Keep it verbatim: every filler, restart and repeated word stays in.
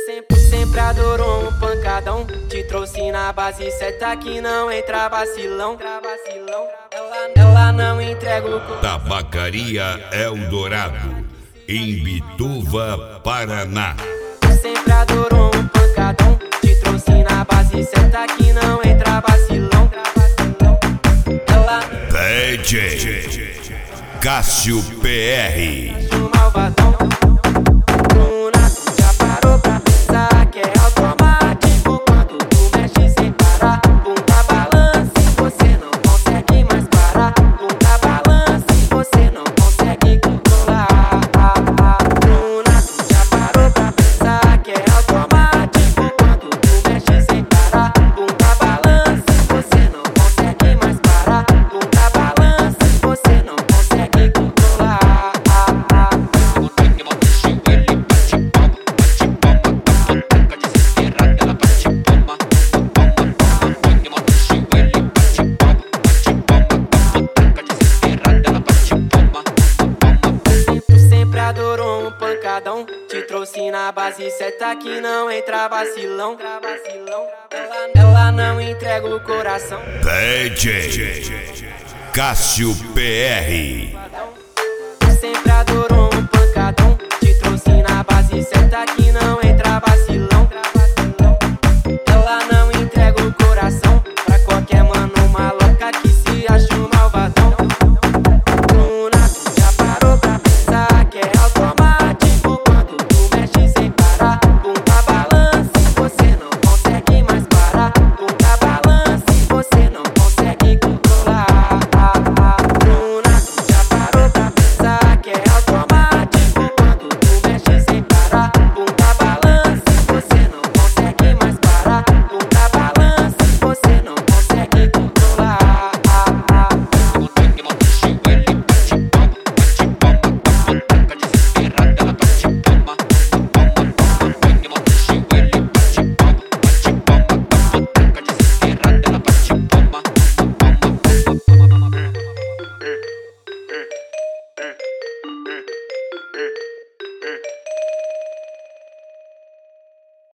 Sempre, sempre adorou um pancadão. Te trouxe na base certa que não entra vacilão. Ela, ela não entrega o cu. Tabacaria Eldorado, em Bituva, Paraná. Sempre adorou um pancadão. Te trouxe na base certa que não entra vacilão. Ela Pede Cássio P R. um malvadão. Bruna, já parou pra pensar que é automático quando tu mexe sem parar? Bunda balança e você não consegue mais parar. Bunda balança e você não consegue controlar. Bruna, já parou pra pensar que é automático quando tu mexe sem parar? Bunda balança e você não consegue mais parar. Bunda balança e você não consegue controlar. Sempre adorou um pancadão. Te trouxe na base certa que não entra vacilão. Ela, ela não entrega o coração. Pede Cássio P R. Sempre adorou um pancadão. Te trouxe na base certa que não